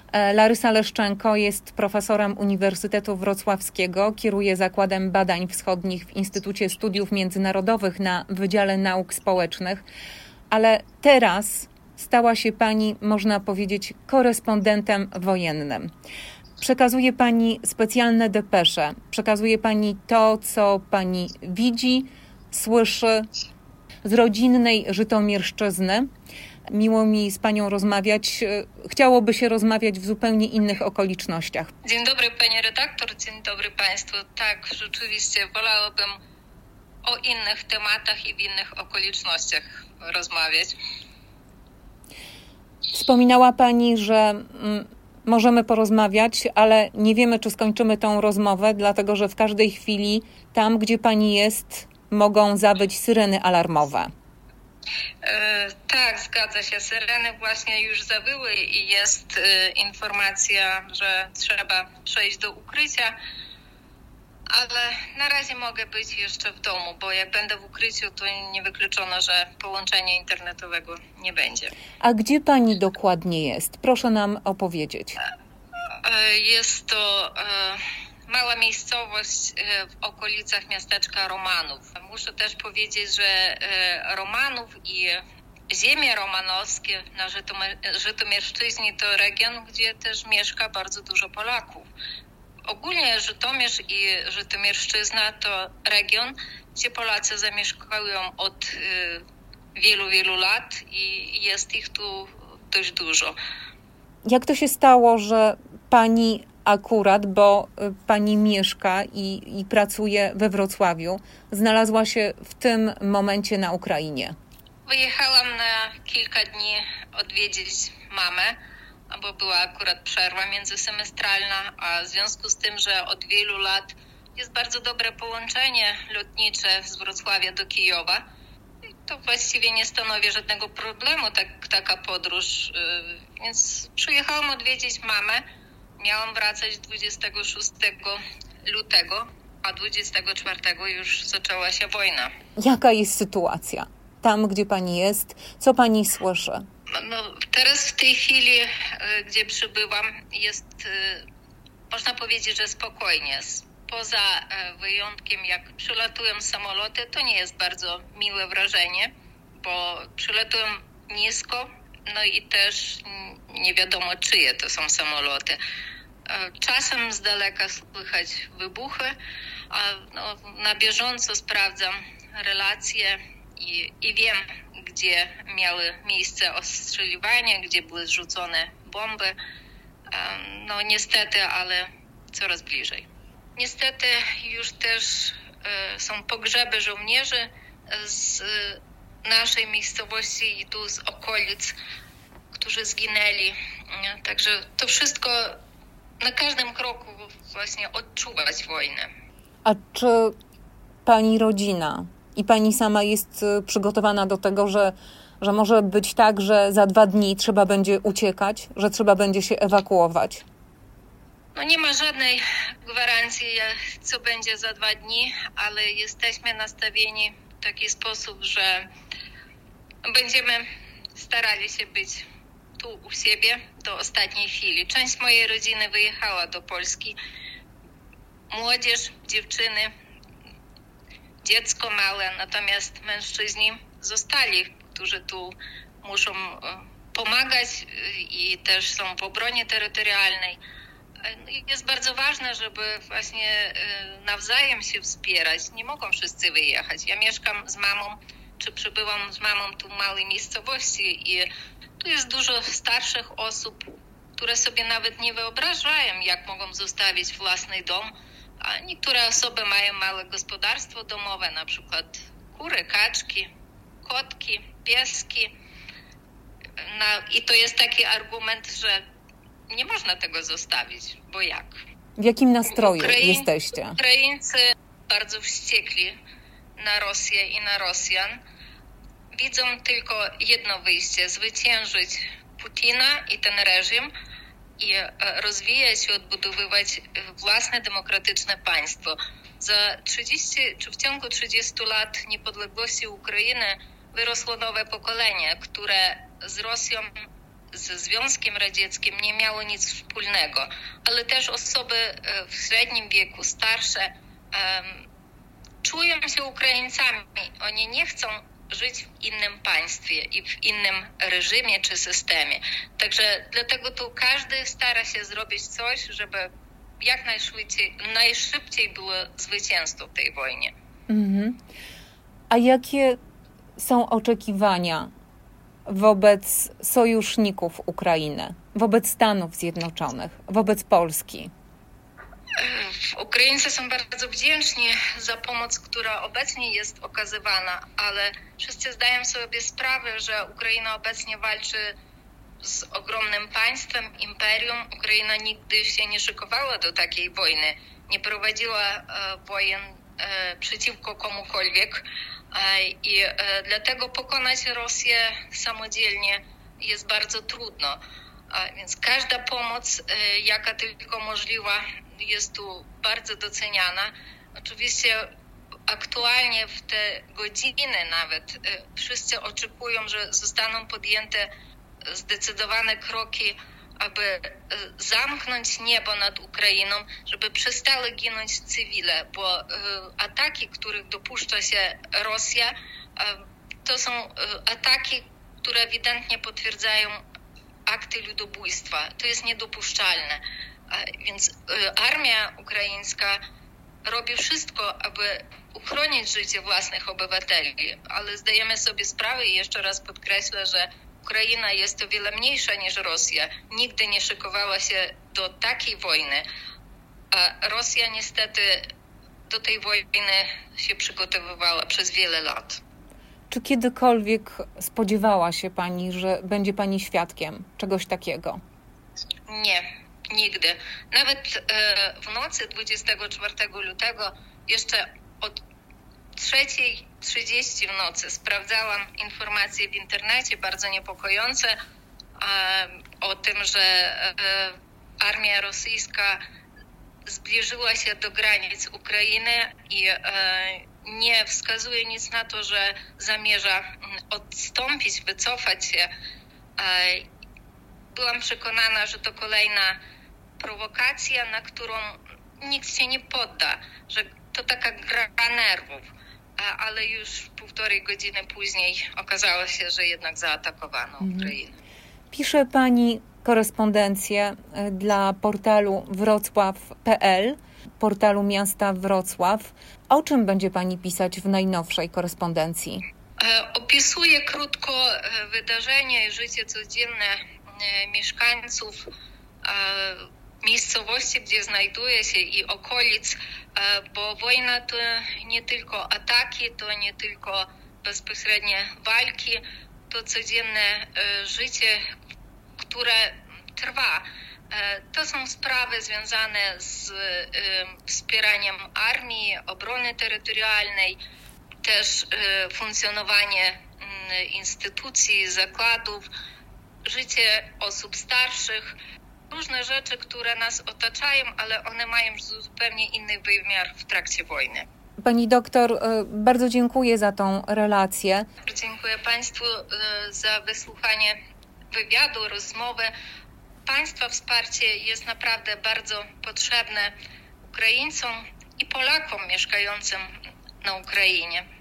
Larysa Leszczenko jest profesorem Uniwersytetu Wrocławskiego, kieruje Zakładem Badań Wschodnich w Instytucie Studiów Międzynarodowych na Wydziale Nauk Społecznych, ale teraz stała się pani, można powiedzieć, korespondentem wojennym. Przekazuje pani specjalne depesze, przekazuje pani to, co pani widzi, słyszy z rodzinnej Żytomierszczyzny. Miło mi z panią rozmawiać. Chciałoby się rozmawiać w zupełnie innych okolicznościach. Dzień dobry pani redaktor, dzień dobry państwu. Tak, rzeczywiście wolałabym o innych tematach i w innych okolicznościach rozmawiać. Wspominała pani, że możemy porozmawiać, ale nie wiemy, czy skończymy tą rozmowę, dlatego że w każdej chwili tam, gdzie pani jest, mogą zawyć syreny alarmowe. Tak, zgadza się. Syreny właśnie już zawyły i jest informacja, że trzeba przejść do ukrycia, ale na razie mogę być jeszcze w domu, bo jak będę w ukryciu, to niewykluczone, że połączenia internetowego nie będzie. A gdzie pani dokładnie jest? Proszę nam opowiedzieć. Jest to mała miejscowość w okolicach miasteczka Romanów. Muszę też powiedzieć, że Romanów i ziemie romanowskie na Żytomierszczyźnie to region, gdzie też mieszka bardzo dużo Polaków. Ogólnie Żytomierz i Żytomierszczyzna to region, gdzie Polacy zamieszkują od wielu, wielu lat i jest ich tu dość dużo. Jak to się stało, że pani akurat, bo pani mieszka i pracuje we Wrocławiu, znalazła się w tym momencie na Ukrainie? Wyjechałam na kilka dni odwiedzić mamę, bo była akurat przerwa międzysemestralna, a w związku z tym, że od wielu lat jest bardzo dobre połączenie lotnicze z Wrocławia do Kijowa, to właściwie nie stanowi żadnego problemu taka podróż, więc przyjechałam odwiedzić mamę. Miałam wracać 26 lutego, a 24 już zaczęła się wojna. Jaka jest sytuacja tam, gdzie pani jest? Co pani słyszy? Teraz w tej chwili, gdzie przybywam, jest, można powiedzieć, że spokojnie. Poza wyjątkiem, jak przylatują samoloty, to nie jest bardzo miłe wrażenie, bo przylatują nisko, no i też nie wiadomo, czyje to są samoloty. Czasem z daleka słychać wybuchy, a na bieżąco sprawdzam relacje i wiem, gdzie miały miejsce ostrzeliwania, gdzie były zrzucone bomby. Niestety, ale coraz bliżej. Niestety już też są pogrzeby żołnierzy z naszej miejscowości i tu z okolic, którzy zginęli. Także to wszystko na każdym kroku właśnie odczuwać wojnę. A czy pani rodzina i pani sama jest przygotowana do tego, że może być tak, że za 2 dni trzeba będzie uciekać, że trzeba będzie się ewakuować? Nie ma żadnej gwarancji, co będzie za 2 dni, ale jesteśmy nastawieni w taki sposób, że będziemy starali się być tu u siebie do ostatniej chwili. Część mojej rodziny wyjechała do Polski. Młodzież, dziewczyny, dziecko małe, natomiast mężczyźni zostali, którzy tu muszą pomagać i też są w obronie terytorialnej. Jest bardzo ważne, żeby właśnie nawzajem się wspierać. Nie mogą wszyscy wyjechać. Ja mieszkam z mamą, czy przybyłam z mamą tu w małej miejscowości i tu jest dużo starszych osób, które sobie nawet nie wyobrażają, jak mogą zostawić własny dom. A niektóre osoby mają małe gospodarstwo domowe, na przykład kury, kaczki, kotki, pieski. I to jest taki argument, że nie można tego zostawić, bo jak? W jakim nastroju jesteście? Ukraińcy bardzo wściekli na Rosję i na Rosjan. Widzą tylko jedno wyjście: zwyciężyć Putina i ten reżim i rozwijać i odbudowywać własne demokratyczne państwo. W ciągu 30 lat niepodległości Ukrainy wyrosło nowe pokolenie, które z Rosją ze Związkiem Radzieckim nie miało nic wspólnego, ale też osoby w średnim wieku, starsze, czują się Ukraińcami. Oni nie chcą żyć w innym państwie i w innym reżimie czy systemie. Także dlatego tu każdy stara się zrobić coś, żeby jak najszybciej było zwycięstwo w tej wojnie. A jakie są oczekiwania wobec sojuszników Ukrainy, wobec Stanów Zjednoczonych, wobec Polski? Ukraińcy są bardzo wdzięczni za pomoc, która obecnie jest okazywana, ale wszyscy zdają sobie sprawę, że Ukraina obecnie walczy z ogromnym państwem, imperium. Ukraina nigdy się nie szykowała do takiej wojny, nie prowadziła wojen przeciwko komukolwiek i dlatego pokonać Rosję samodzielnie jest bardzo trudno. Więc każda pomoc, jaka tylko możliwa, jest tu bardzo doceniana. Oczywiście aktualnie w te godziny nawet wszyscy oczekują, że zostaną podjęte zdecydowane kroki, aby zamknąć niebo nad Ukrainą, żeby przestały ginąć cywile, bo ataki, których dopuszcza się Rosja, to są ataki, które ewidentnie potwierdzają akty ludobójstwa. To jest niedopuszczalne. Więc armia ukraińska robi wszystko, aby uchronić życie własnych obywateli, ale zdajemy sobie sprawę i jeszcze raz podkreślę, że Ukraina jest o wiele mniejsza niż Rosja. Nigdy nie szykowała się do takiej wojny, a Rosja niestety do tej wojny się przygotowywała przez wiele lat. Czy kiedykolwiek spodziewała się Pani, że będzie Pani świadkiem czegoś takiego? Nie, nigdy. Nawet w nocy 24 lutego, jeszcze od 3:30 w nocy sprawdzałam informacje w internecie bardzo niepokojące o tym, że armia rosyjska zbliżyła się do granic Ukrainy i nie wskazuje nic na to, że zamierza odstąpić, wycofać się. Byłam przekonana, że to kolejna prowokacja, na którą nikt się nie podda, że to taka gra nerwów, ale już 1,5 godziny później okazało się, że jednak zaatakowano Ukrainę. Pisze Pani korespondencję dla portalu wrocław.pl, portalu miasta Wrocław. O czym będzie Pani pisać w najnowszej korespondencji? Opisuję krótko wydarzenia i życie codzienne mieszkańców miejscowości, gdzie znajduję się i okolic, bo wojna to nie tylko ataki, to nie tylko bezpośrednie walki, to codzienne życie, które trwa. To są sprawy związane z wspieraniem armii, obrony terytorialnej, też funkcjonowanie instytucji, zakładów, życie osób starszych, różne rzeczy, które nas otaczają, ale one mają zupełnie inny wymiar w trakcie wojny. Pani doktor, bardzo dziękuję za tą relację. Dziękuję Państwu za wysłuchanie wywiadu, rozmowy. Państwa wsparcie jest naprawdę bardzo potrzebne Ukraińcom i Polakom mieszkającym na Ukrainie.